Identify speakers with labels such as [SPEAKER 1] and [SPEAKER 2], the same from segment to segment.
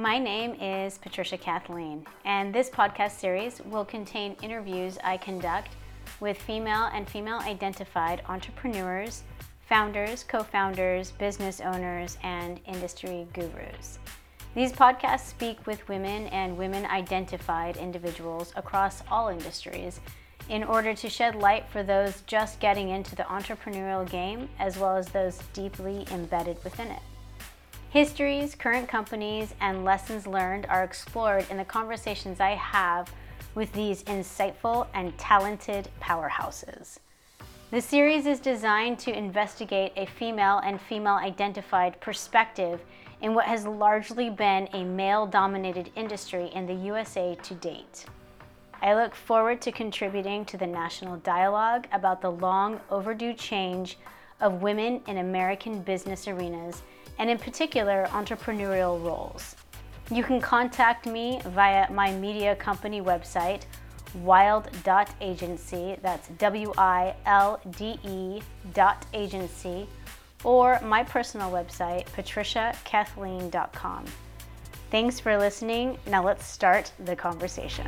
[SPEAKER 1] My name is Patricia Kathleen, and this podcast series will contain interviews I conduct with female and female-identified entrepreneurs, founders, co-founders, business owners, and industry gurus. These podcasts speak with women and women-identified individuals across all industries in order to shed light for those just getting into the entrepreneurial game, as well as those deeply embedded within it. Histories, current companies, and lessons learned are explored in the conversations I have with these insightful and talented powerhouses. The series is designed to investigate a female and female-identified perspective in what has largely been a male-dominated industry in the USA to date. I look forward to contributing to the national dialogue about the long overdue change of women in American business arenas, and in particular, entrepreneurial roles. You can contact me via my media company website, wilde.agency, that's WILDE.agency, or my personal website, patriciakathleen.com. Thanks for listening. Now let's start the conversation.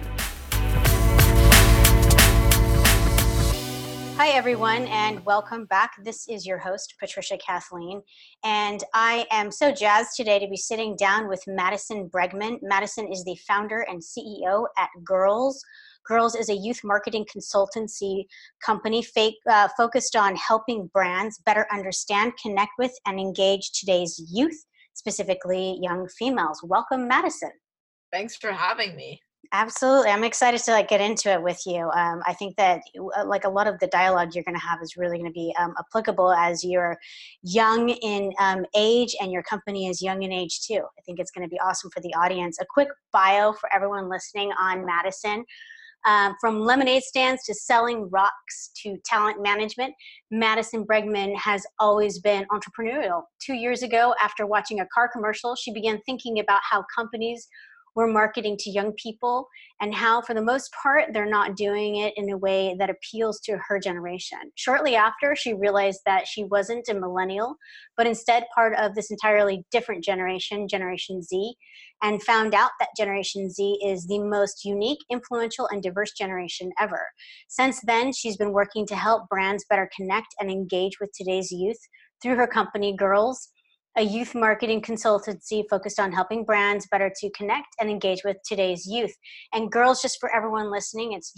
[SPEAKER 1] Hi, everyone, and welcome back. This is your host, Patricia Kathleen, and I am so jazzed today to be sitting down with Madison Bregman. Madison is the founder and CEO at Girls. Girls is a youth marketing consultancy company focused on helping brands better understand, connect with, and engage today's youth, specifically young females. Welcome, Madison.
[SPEAKER 2] Thanks for having me.
[SPEAKER 1] Absolutely. I'm excited to get into it with you. I think that a lot of the dialogue you're going to have is really going to be applicable as you're young in age and your company is young in age too. I think it's going to be awesome for the audience. A quick bio for everyone listening on Madison. From lemonade stands to selling rocks to talent management, Madison Bregman has always been entrepreneurial. 2 years ago, after watching a car commercial, she began thinking about how companies were marketing to young people and how, for the most part, they're not doing it in a way that appeals to her generation. Shortly after, she realized that she wasn't a millennial, but instead part of this entirely different generation, Generation Z, and found out that Generation Z is the most unique, influential, and diverse generation ever. Since then, she's been working to help brands better connect and engage with today's youth through her company, Girls, a youth marketing consultancy focused on helping brands better to connect and engage with today's youth. And Girls, just for everyone listening, it's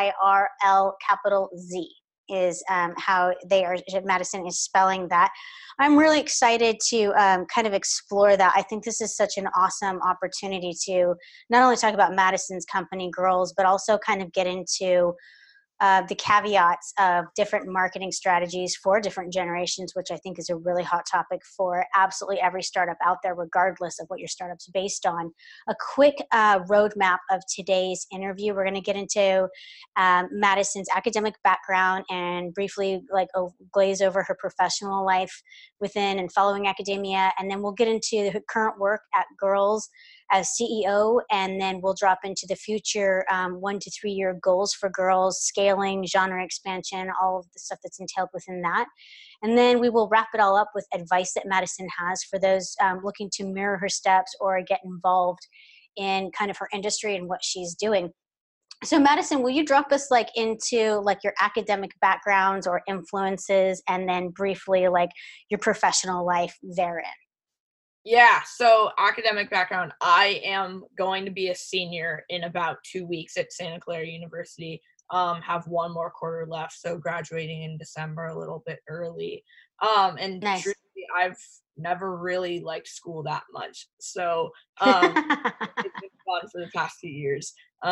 [SPEAKER 1] GIRL capital Z is how Madison is spelling that. I'm really excited to kind of explore that. I think this is such an awesome opportunity to not only talk about Madison's company, Girls, but also kind of get into the caveats of different marketing strategies for different generations, which I think is a really hot topic for absolutely every startup out there, regardless of what your startup's based on. A quick roadmap of today's interview. We're going to get into Madison's academic background and briefly glaze over her professional life within and following academia. And then we'll get into her current work at Girls as CEO, and then we'll drop into the future 1 to 3 year goals for Girls, scaling, genre expansion, all of the stuff that's entailed within that. And then we will wrap it all up with advice that Madison has for those looking to mirror her steps or get involved in kind of her industry and what she's doing. So Madison, will you drop us into your academic backgrounds or influences, and then briefly your professional life therein?
[SPEAKER 2] Yeah, so academic background, I am going to be a senior in about 2 weeks at Santa Clara University. Have one more quarter left, so graduating in December a little bit early. And
[SPEAKER 1] Nice.
[SPEAKER 2] truthfully, I've never really liked school that much. So it's been fun for the past few years.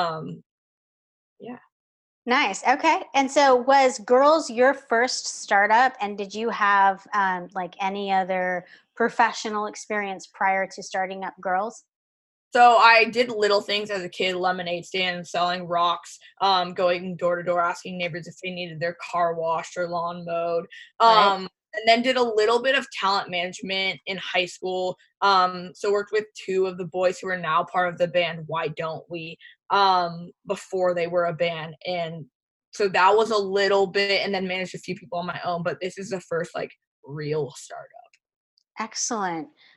[SPEAKER 2] Yeah.
[SPEAKER 1] Nice. Okay. And so was Girls your first startup, and did you have any other professional experience prior to starting up Girls?
[SPEAKER 2] So I did little things as a kid, lemonade stand, selling rocks, going door to door, asking neighbors if they needed their car washed or lawn mowed.
[SPEAKER 1] Right.
[SPEAKER 2] And then did a little bit of talent management in high school. So worked with two of the boys who are now part of the band Why Don't We, before they were a band. And so that was a little bit, and then managed a few people on my own, but this is the first real startup.
[SPEAKER 1] Excellent.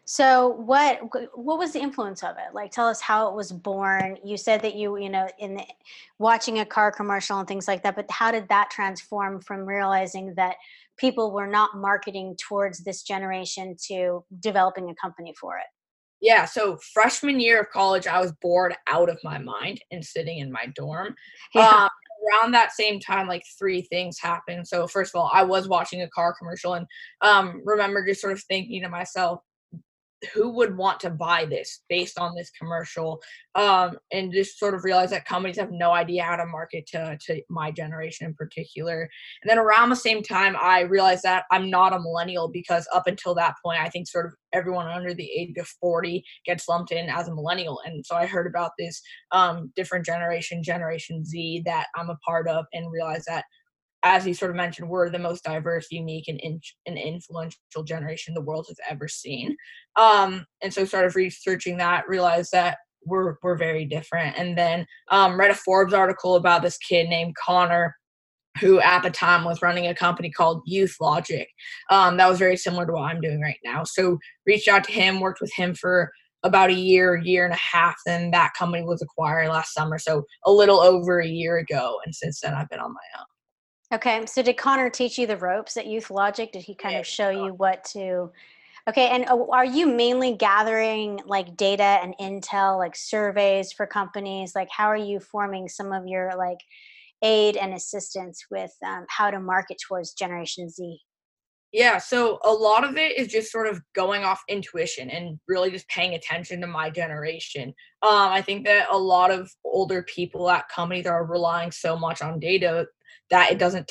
[SPEAKER 1] So what was the influence of it? Like, tell us how it was born. You said that you know, watching a car commercial and things like that, but how did that transform from realizing that people were not marketing towards this generation to developing a company for it?
[SPEAKER 2] Yeah, so freshman year of college, I was bored out of my mind and sitting in my dorm.
[SPEAKER 1] Yeah.
[SPEAKER 2] Um, Around that same time, like three things happened. So first of all, I was watching a car commercial and remember just sort of thinking to myself, who would want to buy this based on this commercial, and just sort of realize that companies have no idea how to market to my generation in particular. And then around the same time I realized that I'm not a millennial, because up until that point I think sort of everyone under the age of 40 gets lumped in as a millennial. And so I heard about this different generation, Generation Z, that I'm a part of, and realized that, as you sort of mentioned, we're the most diverse, unique, and influential generation the world has ever seen. And so started researching that, realized that we're very different. And then read a Forbes article about this kid named Connor, who at the time was running a company called Youth Logic. That was very similar to what I'm doing right now. So reached out to him, worked with him for about a year and a half, and that company was acquired last summer. So a little over a year ago. And since then I've been on my own.
[SPEAKER 1] Okay. So did Connor teach you the ropes at Youth Logic? Did he kind
[SPEAKER 2] Yeah.
[SPEAKER 1] of show you what to? Okay, and are you mainly gathering like data and intel, like surveys for companies? Like, how are you forming some of your like aid and assistance with how to market towards Generation Z?
[SPEAKER 2] Yeah, so a lot of it is just sort of going off intuition and really just paying attention to my generation. I think that a lot of older people at companies are relying so much on data that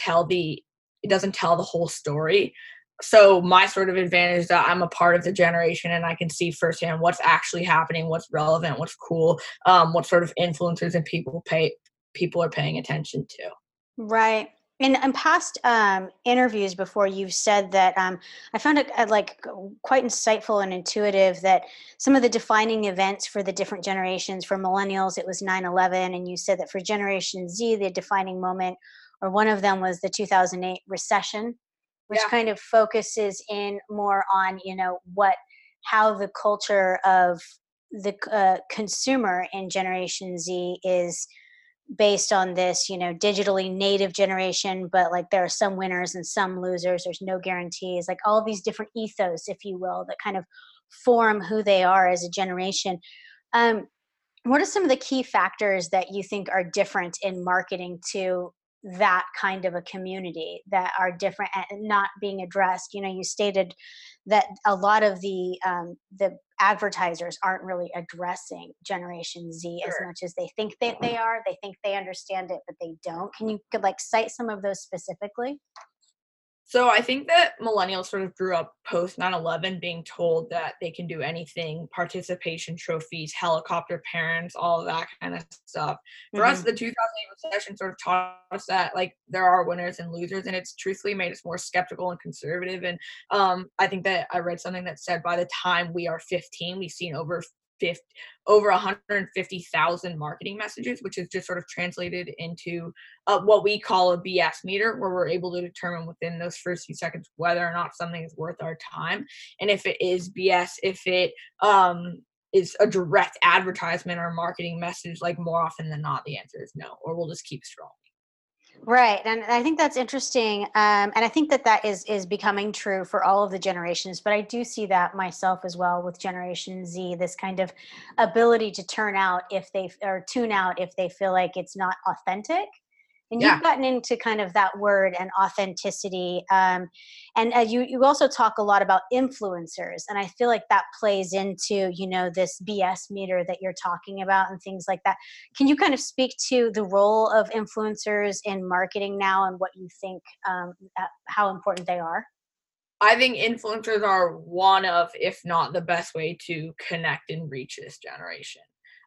[SPEAKER 2] it doesn't tell the whole story. So my sort of advantage is that I'm a part of the generation and I can see firsthand what's actually happening, what's relevant, what's cool, what sort of influencers and people are paying attention to.
[SPEAKER 1] Right. In past interviews before, you've said that I found it quite insightful and intuitive that some of the defining events for the different generations, for millennials, it was 9/11, and you said that for Generation Z, the defining moment or one of them was the 2008 recession, which
[SPEAKER 2] Yeah.
[SPEAKER 1] kind of focuses in more on, you know, how the culture of the consumer in Generation Z is based on this, you know, digitally native generation, but like there are some winners and some losers. There's no guarantees, like all these different ethos, if you will, that kind of form who they are as a generation. Um, what are some of the key factors that you think are different in marketing to that kind of a community that are different and not being addressed? You know, you stated that a lot of the advertisers aren't really addressing Generation Z as
[SPEAKER 2] Sure.
[SPEAKER 1] much as they think that they are. They think they understand it, but they don't. Can you could like cite some of those specifically?
[SPEAKER 2] So I think that millennials sort of grew up post 9/11 being told that they can do anything, participation trophies, helicopter parents, all of that kind of stuff. For us,
[SPEAKER 1] Hmm.
[SPEAKER 2] the 2008 recession sort of taught us that like there are winners and losers, and it's truthfully made us more skeptical and conservative. And I think that I read something that said by the time we are 15, we've seen 50, over 150,000 marketing messages, which is just sort of translated into what we call a BS meter, where we're able to determine within those first few seconds whether or not something is worth our time. And if it is BS, if it is a direct advertisement or marketing message, like more often than not, the answer is no, or we'll just keep scrolling.
[SPEAKER 1] Right, and I think that's interesting, and I think that that is becoming true for all of the generations. But I do see that myself as well with Generation Z. This kind of ability to turn out if they or tune out if they feel like it's not authentic. And
[SPEAKER 2] Yeah.
[SPEAKER 1] you've gotten into kind of that word and authenticity, and you also talk a lot about influencers, and I feel like that plays into, you know, this BS meter that you're talking about and things like that. Can you kind of speak to the role of influencers in marketing now and what you think, how important they are?
[SPEAKER 2] I think influencers are one of, if not the best way to connect and reach this generation.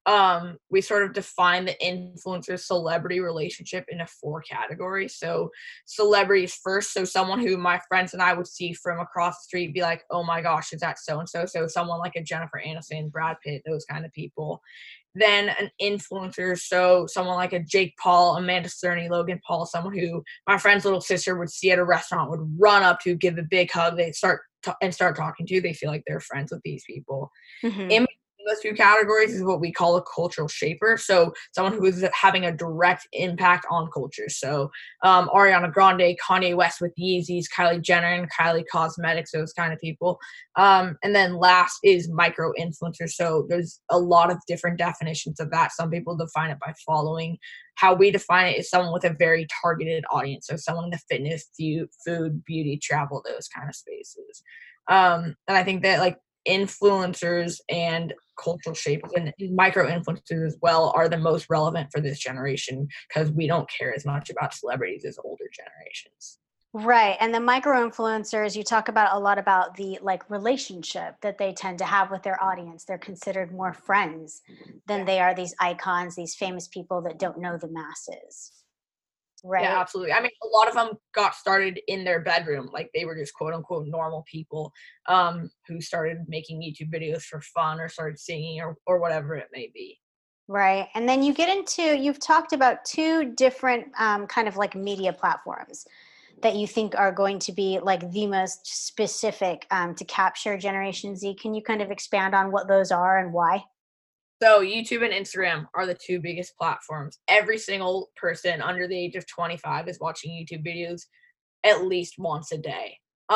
[SPEAKER 2] we sort of define the influencer celebrity relationship into 4 categories. So celebrities first, so someone who my friends and I would see from across the street, be like, oh my gosh, is that so and so? So someone like a Jennifer Aniston, Brad Pitt, those kind of people. Then an influencer, so someone like a Jake Paul, Amanda Cerny, Logan Paul, someone who my friend's little sister would see at a restaurant, would run up to, give a big hug, they start talking to. They feel like they're friends with these people.
[SPEAKER 1] Hmm.
[SPEAKER 2] In those 2 categories is what we call a cultural shaper. So someone who is having a direct impact on culture. So Ariana Grande, Kanye West with Yeezys, Kylie Jenner and Kylie Cosmetics, those kind of people. And then last is micro influencers. So there's a lot of different definitions of that. Some people define it by following. How we define it is someone with a very targeted audience. So someone in the fitness, food, beauty, travel, those kind of spaces. And I think that like influencers and cultural shapers and micro influencers as well are the most relevant for this generation because we don't care as much about celebrities as older generations.
[SPEAKER 1] Right. And the micro influencers, you talk about a lot about the like relationship that they tend to have with their audience. They're considered more friends than
[SPEAKER 2] Yeah.
[SPEAKER 1] they are these icons, these famous people that don't know the masses.
[SPEAKER 2] Yeah,
[SPEAKER 1] Right.
[SPEAKER 2] absolutely. I mean, a lot of them got started in their bedroom, like they were just quote unquote normal people who started making YouTube videos for fun or started singing or whatever it may be.
[SPEAKER 1] Right. And then you get into, you've talked about two different kind of like media platforms that you think are going to be like the most specific to capture Generation Z. Can you kind of expand on what those are and why?
[SPEAKER 2] So YouTube and Instagram are the 2 biggest platforms. Every single person under the age of 25 is watching YouTube videos at least once a day.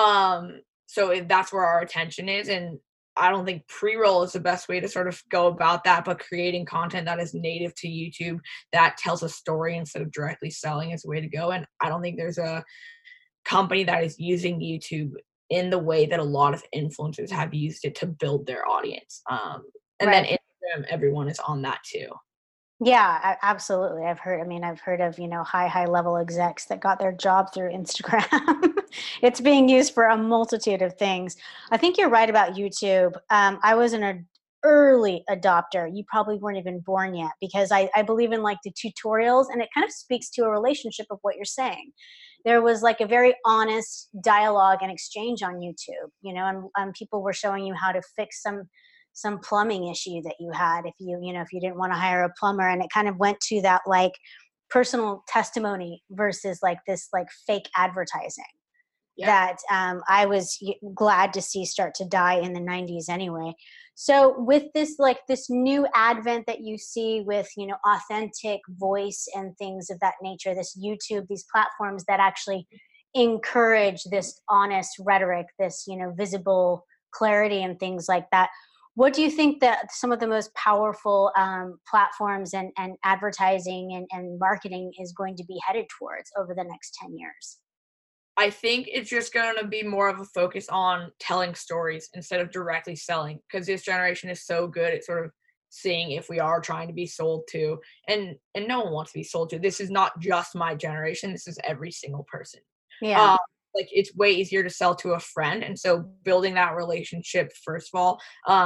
[SPEAKER 2] So that's where our attention is, and I don't think pre-roll is the best way to sort of go about that, but creating content that is native to YouTube that tells a story instead of directly selling is the way to go. And I don't think there's a company that is using YouTube in the way that a lot of influencers have used it to build their audience. And then
[SPEAKER 1] Right.
[SPEAKER 2] Instagram, everyone is on that too.
[SPEAKER 1] Yeah, absolutely. I've heard of, high level execs that got their job through Instagram. It's being used for a multitude of things. I think you're right about YouTube. I was an early adopter. You probably weren't even born yet because I believe in like the tutorials and it kind of speaks to a relationship of what you're saying. There was like a very honest dialogue and exchange on YouTube, and people were showing you how to fix some plumbing issue that you had if you didn't want to hire a plumber, and it kind of went to that like personal testimony versus like this like fake advertising
[SPEAKER 2] Yeah.
[SPEAKER 1] that I was glad to see start to die in the 90s anyway. So with this like this new advent that you see with authentic voice and things of that nature, this YouTube, these platforms that actually encourage this honest rhetoric, this visible clarity and things like that, what do you think that some of the most powerful platforms and advertising and marketing is going to be headed towards over the next 10 years?
[SPEAKER 2] I think it's just going to be more of a focus on telling stories instead of directly selling because this generation is so good at sort of seeing if we are trying to be sold to, and no one wants to be sold to. This is not just my generation, this is every single person.
[SPEAKER 1] Yeah.
[SPEAKER 2] um like it's way easier to sell to a friend, and so building that relationship first of all,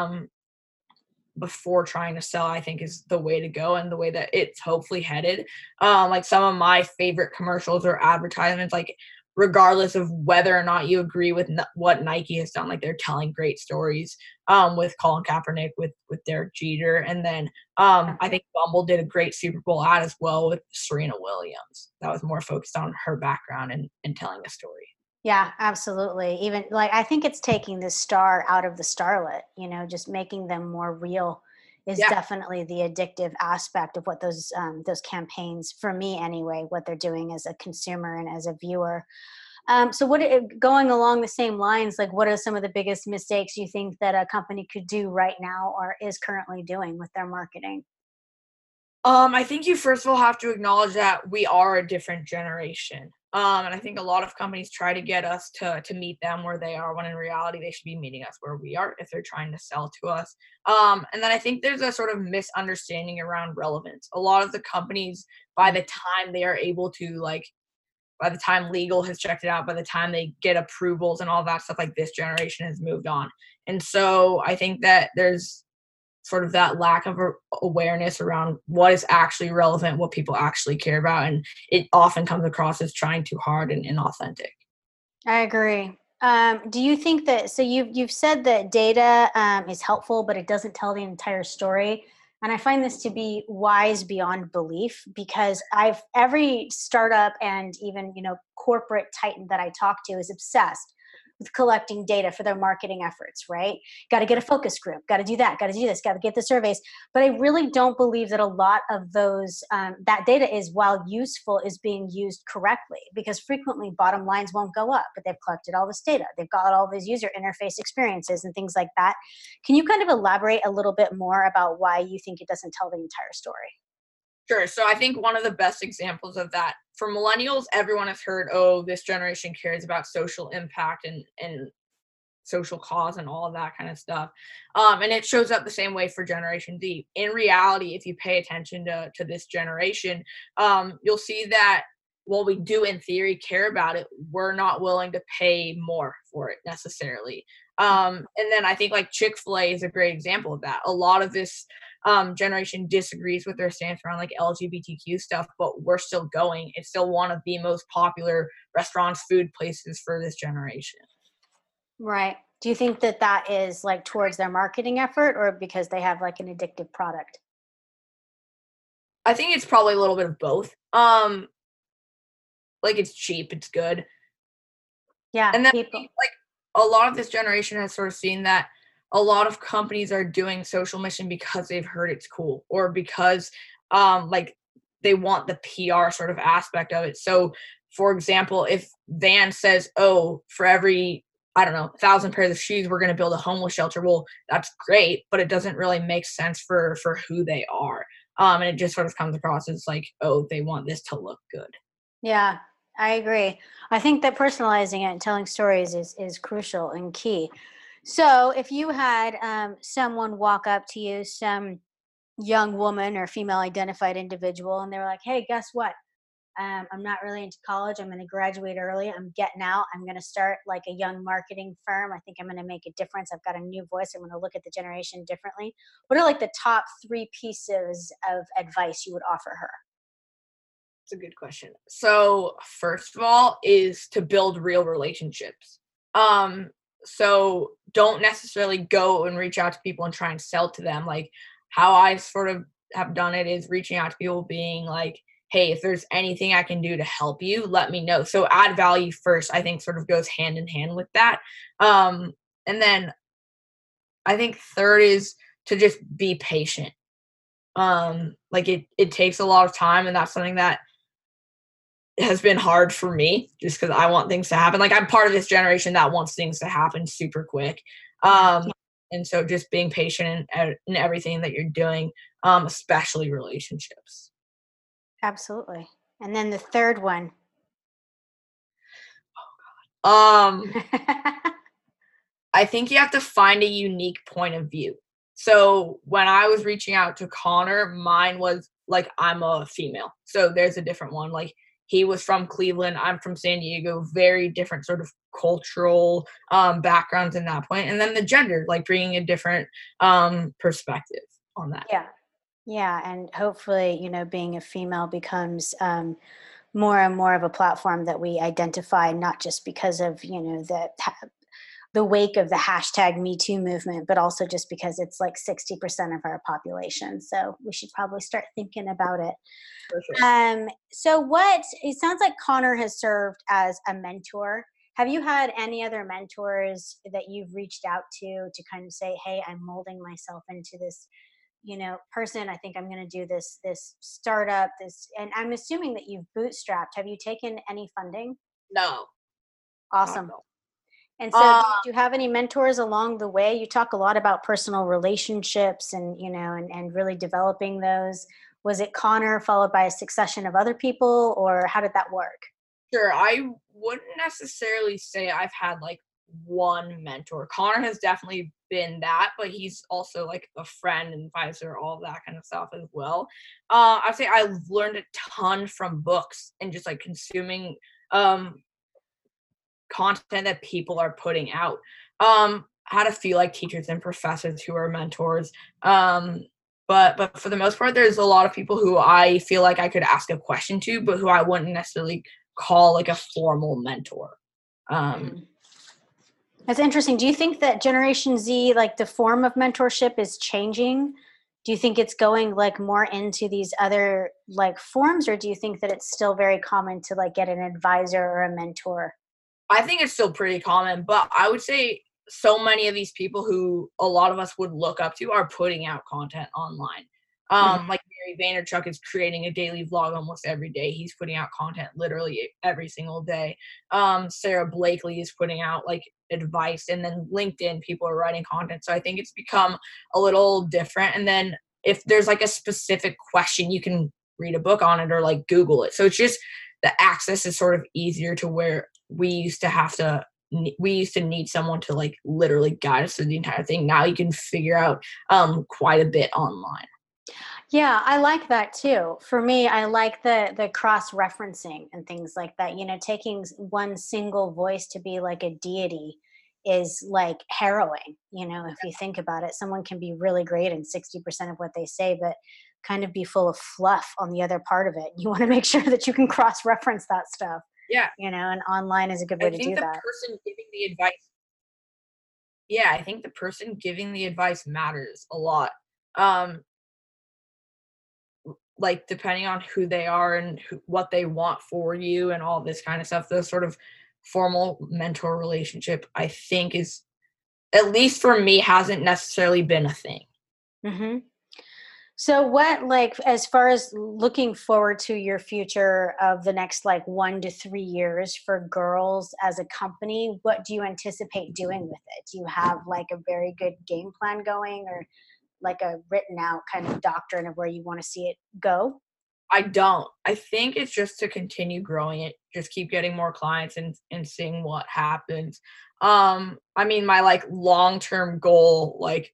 [SPEAKER 2] before trying to sell, I think is the way to go and the way that it's hopefully headed. Like some of my favorite commercials or advertisements, like regardless of whether or not you agree with what Nike has done, like they're telling great stories. With Colin Kaepernick, with Derek Jeter, and then I think Bumble did a great Super Bowl ad as well with Serena Williams. That was more focused on her background and telling a story.
[SPEAKER 1] Yeah, absolutely. Even like I think it's taking the star out of the starlet, just making them more real is
[SPEAKER 2] Yeah.
[SPEAKER 1] definitely the addictive aspect of what those campaigns, for me anyway, what they're doing as a consumer and as a viewer. So, going along the same lines, like what are some of the biggest mistakes you think that a company could do right now or is currently doing with their marketing?
[SPEAKER 2] I think you first of all have to acknowledge that we are a different generation. And I think a lot of companies try to get us to meet them where they are, when in reality they should be meeting us where we are if they're trying to sell to us. And then I think there's a sort of misunderstanding around relevance. A lot of the companies, by
[SPEAKER 1] Mm.
[SPEAKER 2] the time they are able to by the time legal has checked it out, by the time they get approvals and all that stuff, like this generation has moved on. And so I think that there's sort of that lack of awareness around what is actually relevant, what people actually care about, and it often comes across as trying too hard and inauthentic.
[SPEAKER 1] I agree. Do you think that so you've said that data is helpful, but it doesn't tell the entire story? And I find this to be wise beyond belief because I've every startup and even corporate titan that I talk to is obsessed with collecting data for their marketing efforts. Right? Got to get a focus group. Got to do that. Got to do this. Got to get the surveys. But I really don't believe that a lot of those that data is, while useful, is being used correctly because frequently bottom lines won't go up, but they've collected all this data. They've got all these user interface experiences and things like that. Can you kind of elaborate a little bit more about why you think it doesn't tell the entire story?
[SPEAKER 2] Sure. So I think one of the best examples of that for millennials, everyone has heard, oh, this generation cares about social impact and social cause and all of that kind of stuff. And it shows up the same way for Generation Z. In reality, if you pay attention to this generation, you'll see that while we do in theory care about it, we're not willing to pay more for it necessarily. And then I think like Chick-fil-A is a great example of that. A lot of this generation disagrees with their stance around like LGBTQ stuff, but we're still going. It's still one of the most popular restaurants, food places for this generation.
[SPEAKER 1] Right. Do you think that that is like towards their marketing effort or because they have like an addictive product?
[SPEAKER 2] I think it's probably a little bit of both. Like it's cheap, it's good.
[SPEAKER 1] Yeah,
[SPEAKER 2] And then
[SPEAKER 1] people.
[SPEAKER 2] like a lot of this generation has sort of seen that a lot of companies are doing social mission because they've heard it's cool or because like they want the PR sort of aspect of it. So for example, if Van says, "Oh, for every I don't know, 1,000 pairs of shoes, we're going to build a homeless shelter." Well, that's great, but it doesn't really make sense for who they are. And it just sort of comes across as like, oh, they want this to look good.
[SPEAKER 1] Yeah, I agree. I think that personalizing it and telling stories is crucial and key. So, if you had someone walk up to you, some young woman or female identified individual, and they were like, "Hey, guess what? I'm not really into college. I'm going to graduate early. I'm getting out. I'm going to start like a young marketing firm. I think I'm going to make a difference. I've got a new voice. I'm going to look at the generation differently." What are like the top three pieces of advice you would offer her?
[SPEAKER 2] It's a good question. So, first of all, is to build real relationships. Um, so don't necessarily go and reach out to people and try and sell to them. Like how I sort of have done it is reaching out to people being like, hey, if there's anything I can do to help you, let me know. So add value first, I think sort of goes hand in hand with that. And then I think third is to just be patient. Like it takes a lot of time and that's something that has been hard for me just because I want things to happen. Like I'm part of this generation that wants things to happen super quick.
[SPEAKER 1] Yeah,
[SPEAKER 2] And so just being patient in everything that you're doing, especially relationships.
[SPEAKER 1] absolutely. And then the third one.
[SPEAKER 2] Um, I think you have to find a unique point of view. So when I was reaching out to Connor, mine was like I'm a female. So there's a different one. Like he was from Cleveland, I'm from San Diego, very different sort of cultural backgrounds in that point. And then the gender, like bringing a different perspective on that.
[SPEAKER 1] Yeah. Yeah, and hopefully, being a female becomes more and more of a platform that we identify, not just because of the wake of the hashtag Me Too movement, but also just because it's like 60% of our population. So we should probably start thinking about it.
[SPEAKER 2] For sure.
[SPEAKER 1] So what it sounds like Connor has served as a mentor. Have you had any other mentors that you've reached out to kind of say, "Hey, I'm molding myself into this, person. I think I'm going to do this startup, this," and I'm assuming that you've bootstrapped. Have you taken any funding?
[SPEAKER 2] No, not at
[SPEAKER 1] Awesome.
[SPEAKER 2] all.
[SPEAKER 1] And so
[SPEAKER 2] Uh,
[SPEAKER 1] do you have any mentors along the way? You talk a lot about personal relationships and, and really developing those. Was it Connor followed by a succession of other people, or how did that work?
[SPEAKER 2] Sure. I wouldn't necessarily say I've had like one mentor. Connor has definitely been that, but he's also like a friend and advisor, all of that kind of stuff as well. I'd say I've learned a ton from books and just like consuming um content that people are putting out. had a few like teachers and professors who are mentors. But for the most part, there's a lot of people who I feel like I could ask a question to, but who I wouldn't necessarily call like a formal mentor. Um,
[SPEAKER 1] Mhm. That's interesting. Do you think that Generation Z, like the form of mentorship, is changing? Do you think it's going like more into these other like forms, or do you think that it's still very common to like get an advisor or a mentor?
[SPEAKER 2] I think it's still pretty common, but I would say so many of these people who a lot of us would look up to are putting out content online.
[SPEAKER 1] Mhm.
[SPEAKER 2] Like Gary Vaynerchuk is creating a daily vlog almost every day. He's putting out content literally every single day. Sarah Blakely is putting out like advice, and then LinkedIn people are writing content. So I think it's become a little different. And then if there's like a specific question, you can read a book on it or like Google it. So it's just the access is sort of easier to where we used to need someone to like literally guide us through the entire thing. Now you can figure out quite a bit online.
[SPEAKER 1] Yeah, I like that too. For me, I like the cross referencing and things like that. You know, taking one single voice to be like a deity is like harrowing. You know, if you think about it, someone can be really great in 60% of what they say, but kind of be full of fluff on the other part of it. You want to make sure that you can cross reference that stuff,
[SPEAKER 2] Yeah,
[SPEAKER 1] you know, and online is a good way
[SPEAKER 2] I
[SPEAKER 1] to
[SPEAKER 2] think
[SPEAKER 1] do
[SPEAKER 2] the
[SPEAKER 1] that.
[SPEAKER 2] person giving the advice yeah, I think the person giving the advice matters a lot. Um, like depending on who they are and what they want for you and all this kind of stuff, the sort of formal mentor relationship, I think is, at least for me, hasn't necessarily been a thing.
[SPEAKER 1] Hmm. So what, like, as far as looking forward to your future of the next like 1 to 3 years for girls as a company, what do you anticipate doing with it? Do you have like a very good game plan going, or like a written out kind of doctrine of where you want to see it go?
[SPEAKER 2] I don't. I think it's just to continue growing it, just keep getting more clients and seeing what happens. I mean, my like long-term goal, like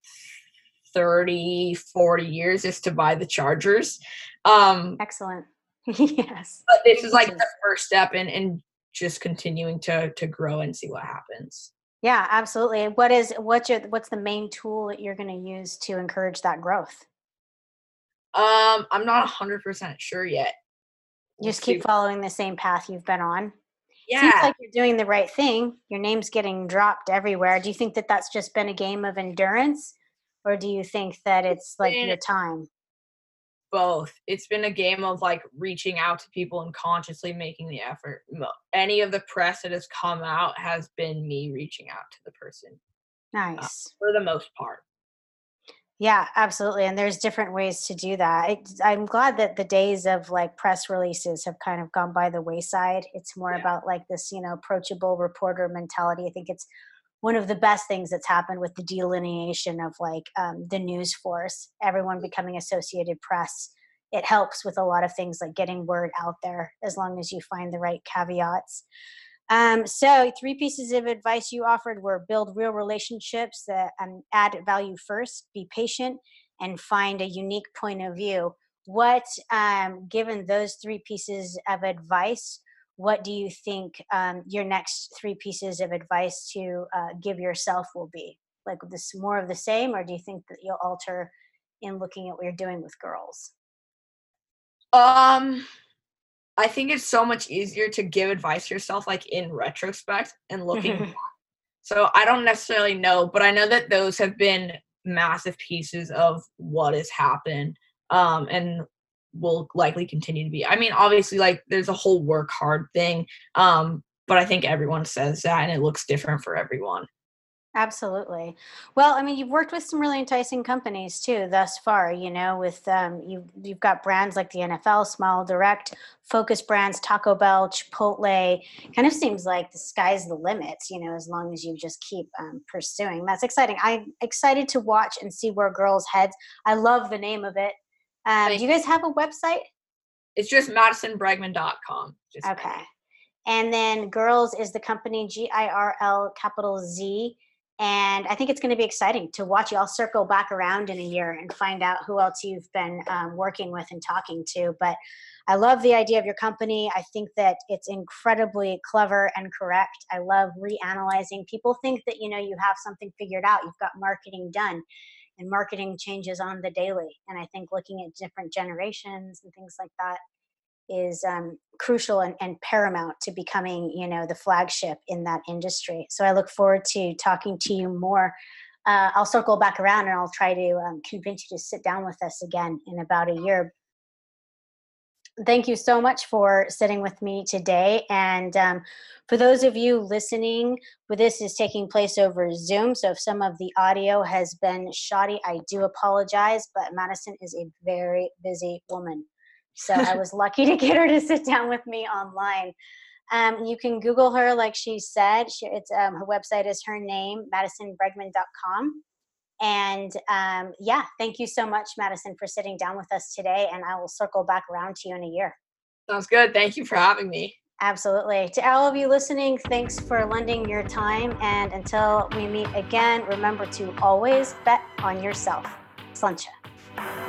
[SPEAKER 2] 30, 40 years is to buy the Chargers. Um,
[SPEAKER 1] Excellent. Yes.
[SPEAKER 2] but this is
[SPEAKER 1] Me
[SPEAKER 2] like
[SPEAKER 1] too.
[SPEAKER 2] the first step in just continuing to grow and see what happens.
[SPEAKER 1] Yeah, absolutely. And what's the main tool that you're going to use to encourage that growth?
[SPEAKER 2] I'm not 100% sure yet. We'll
[SPEAKER 1] Just
[SPEAKER 2] see.
[SPEAKER 1] keep following the same path you've been on. Seems
[SPEAKER 2] Yeah.
[SPEAKER 1] like you're doing the right thing. Your name's getting dropped everywhere. Do you think that that's just been a game of endurance, or do you think that
[SPEAKER 2] It's
[SPEAKER 1] it's like
[SPEAKER 2] been
[SPEAKER 1] your time?
[SPEAKER 2] both. It's been a game of like reaching out to people and consciously making the effort. Any of the press that has come out has been me reaching out to the person,
[SPEAKER 1] Nice.
[SPEAKER 2] for the most part.
[SPEAKER 1] Yeah, absolutely. And there's different ways to do that. I'm glad that the days of like press releases have kind of gone by the wayside. It's more
[SPEAKER 2] Yeah.
[SPEAKER 1] about like this, you know, approachable reporter mentality. I think it's one of the best things that's happened with the delineation of like the news force, everyone becoming Associated Press. It helps with a lot of things like getting word out there as long as you find the right caveats. So, three pieces of advice you offered were build real relationships, that add value first, be patient, and find a unique point of view. What, given those three pieces of advice, what do you think your next three pieces of advice to give yourself will be? Like this, more of the same, or do you think that you'll alter in looking at what you're doing with girls?
[SPEAKER 2] Um, I think it's so much easier to give advice to yourself, like in retrospect and looking. So I don't necessarily know, but I know that those have been massive pieces of what has happened, and will likely continue to be. I mean, obviously, like there's a whole work hard thing, but I think everyone says that, and it looks different for everyone.
[SPEAKER 1] Absolutely. Well, I mean, you've worked with some really enticing companies too thus far. You know, with you've got brands like the NFL, Smile Direct, Focus Brands, Taco Bell, Chipotle. Kind of seems like the sky's the limit. You know, as long as you just keep pursuing. That's exciting. I'm excited to watch and see where girls heads. I love the name of it. Do
[SPEAKER 2] Like
[SPEAKER 1] you guys have a website?
[SPEAKER 2] it's just madisonbregman.com. Just my
[SPEAKER 1] Okay.
[SPEAKER 2] name.
[SPEAKER 1] And then Girls is the company, GIRL capital Z. And I think it's going to be exciting to watch you. I'll circle back around in a year and find out who else you've been working with and talking to. But I love the idea of your company. I think that it's incredibly clever and correct. I love reanalyzing. People think that, you have something figured out. You've got marketing done, and marketing changes on the daily. And I think looking at different generations and things like that is crucial and paramount to becoming, the flagship in that industry. So I look forward to talking to you more. I'll circle back around and I'll try to convince you to sit down with us again in about a year. Thank you so much for sitting with me today. And for those of you listening, this is taking place over Zoom. So if some of the audio has been shoddy, I do apologize, but Madison is a very busy woman. So I was lucky to get her to sit down with me online. You can Google her, like she said. Her website is her name, madisonbregman.com. And yeah, thank you so much, Madison, for sitting down with us today. And I will circle back around to you in a year.
[SPEAKER 2] Sounds good. Thank you for having me.
[SPEAKER 1] Absolutely. To all of you listening, thanks for lending your time. And until we meet again, remember to always bet on yourself. Sláinte.